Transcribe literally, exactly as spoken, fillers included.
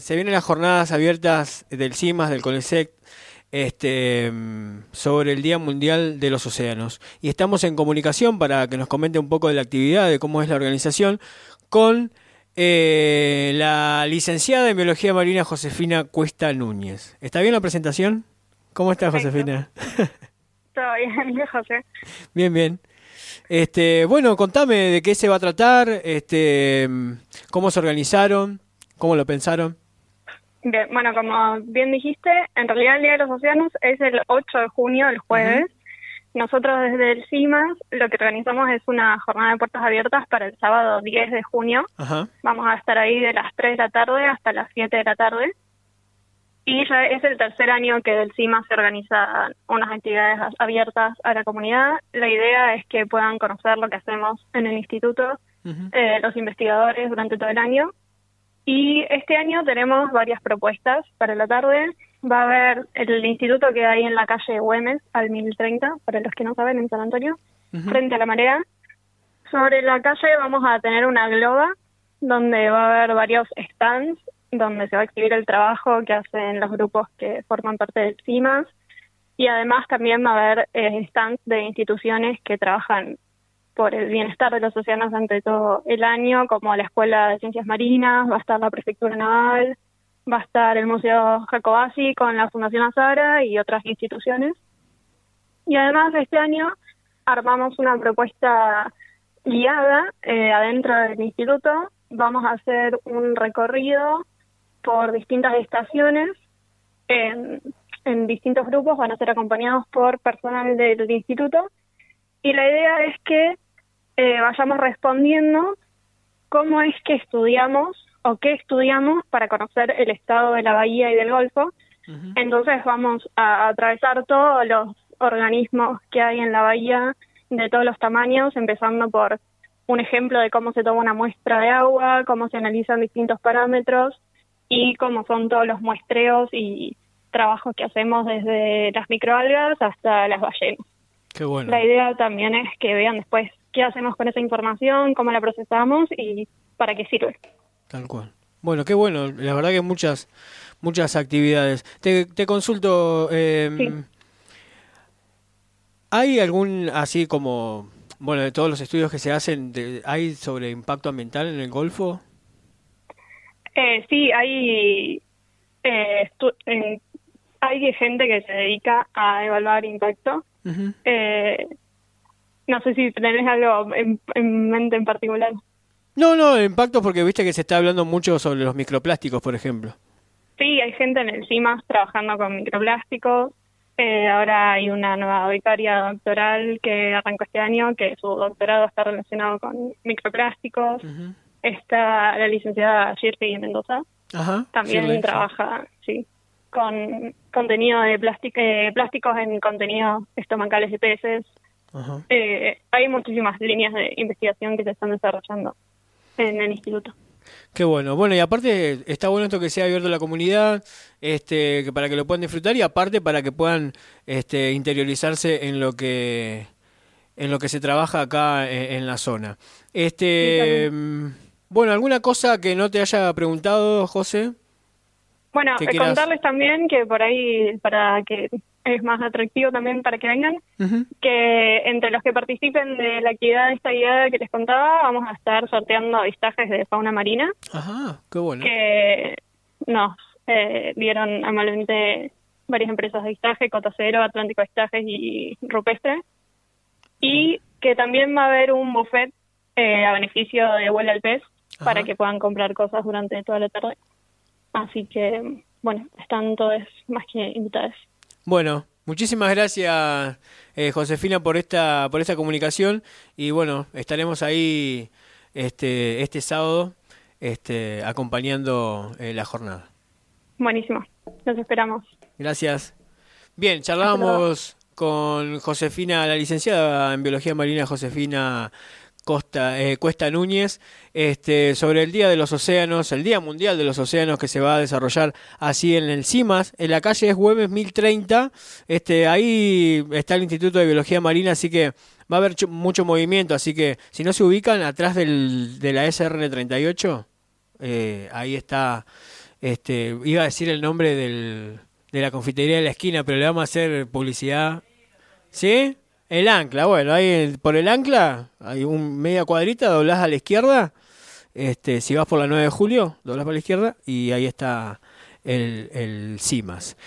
Se vienen las jornadas abiertas del CIMAS, del CONICET, este, sobre el Día Mundial de los Océanos. Y estamos en comunicación para que nos comente un poco de la actividad, de cómo es la organización, con eh, la licenciada en Biología Marina Josefina Cuesta Núñez. ¿Está bien la presentación? ¿Cómo estás, Perfecto. Josefina? Todo bien, José. Bien, bien. Este, bueno, contame de qué se va a tratar, este, cómo se organizaron, cómo lo pensaron. Bien, bueno, como bien dijiste, en realidad el Día de los Océanos es el ocho de junio, el jueves. Uh-huh. Nosotros desde el CIMAS lo que organizamos es una jornada de puertas abiertas para el sábado diez de junio. Uh-huh. Vamos a estar ahí de las tres de la tarde hasta las siete de la tarde. Y ya es el tercer año que del CIMAS se organizan unas actividades abiertas a la comunidad. La idea es que puedan conocer lo que hacemos en el instituto, uh-huh. eh, los investigadores durante todo el año. Y este año tenemos varias propuestas para la tarde. Va a haber el instituto que hay en la calle Güemes, al mil treinta, para los que no saben, en San Antonio, uh-huh. frente a la marea. Sobre la calle vamos a tener una globa, donde va a haber varios stands, donde se va a exhibir el trabajo que hacen los grupos que forman parte del CIMAS. Y además también va a haber eh, stands de instituciones que trabajan por el bienestar de los océanos ante todo el año, como la Escuela de Ciencias Marinas, va a estar la Prefectura Naval, va a estar el Museo Jacobasi con la Fundación Azara y otras instituciones. Y además este año armamos una propuesta guiada eh, adentro del instituto. Vamos a hacer un recorrido por distintas estaciones en, en distintos grupos, van a ser acompañados por personal del instituto. Y la idea es que eh, vayamos respondiendo cómo es que estudiamos o qué estudiamos para conocer el estado de la bahía y del Golfo. Uh-huh. Entonces vamos a atravesar todos los organismos que hay en la bahía de todos los tamaños, empezando por un ejemplo de cómo se toma una muestra de agua, cómo se analizan distintos parámetros y cómo son todos los muestreos y trabajos que hacemos desde las microalgas hasta las ballenas. Qué bueno. La idea también es que vean después qué hacemos con esa información, cómo la procesamos y para qué sirve. Tal cual. Bueno, qué bueno. La verdad que muchas muchas actividades. Te, te consulto, eh, sí. ¿Hay algún, así como, bueno, de todos los estudios que se hacen, de, ¿hay sobre impacto ambiental en el Golfo? Eh, sí, hay, eh, estu- eh, hay gente que se dedica a evaluar impacto. Uh-huh. Eh, no sé si tenés algo en, en mente en particular. No, no, el impacto porque viste que se está hablando mucho sobre los microplásticos, por ejemplo. Sí, hay gente en el CIMAS trabajando con microplásticos. Eh, ahora hay una nueva becaria doctoral que arrancó este año, que su doctorado está relacionado con microplásticos. Uh-huh. Está la licenciada Shirley Mendoza. Ajá, también Shirley, trabaja, sí. sí. con contenido de plástico, eh, plásticos en contenidos estomacales de peces. Uh-huh. Eh, hay muchísimas líneas de investigación que se están desarrollando en el instituto. Qué bueno. Bueno, y aparte está bueno esto que sea abierto a la comunidad, este, que para que lo puedan disfrutar y aparte para que puedan este, interiorizarse en lo que en lo que se trabaja acá en, en la zona. Este, sí, bueno, ¿alguna cosa que no te haya preguntado, José? Bueno, contarles también que por ahí, para que es más atractivo también para que vengan, uh-huh. que entre los que participen de la actividad de esta guiada que les contaba, vamos a estar sorteando avistajes de fauna marina. Ajá, qué bueno. Que nos eh, dieron amablemente varias empresas de avistaje, Cota Cero, Atlántico Avistajes y Rupestre. Y que también va a haber un buffet eh, a beneficio de Vuela al Pez, ajá. para que puedan comprar cosas durante toda la tarde. Así que, bueno, están todos más que invitados. Bueno, muchísimas gracias, eh, Josefina, por esta por esta comunicación. Y bueno, estaremos ahí este este sábado este acompañando eh, la jornada. Buenísimo, los esperamos. Gracias. Bien, charlábamos con Josefina, la licenciada en Biología Marina, Josefina Costa, eh, Cuesta Núñez, este, sobre el Día de los Océanos, el Día Mundial de los Océanos que se va a desarrollar así en el CIMAS, en la calle es Güemes mil treinta, este, ahí está el Instituto de Biología Marina, así que va a haber ch- mucho movimiento, así que si no se ubican atrás del, de la S R treinta y ocho, eh, ahí está Este, iba a decir el nombre del, de la confitería de la esquina, pero le vamos a hacer publicidad. ¿Sí? El Ancla, bueno, ahí por el Ancla, hay un media cuadrita, doblás a la izquierda. Este, si vas por la nueve de julio, doblás para la izquierda y ahí está el, el Cimas.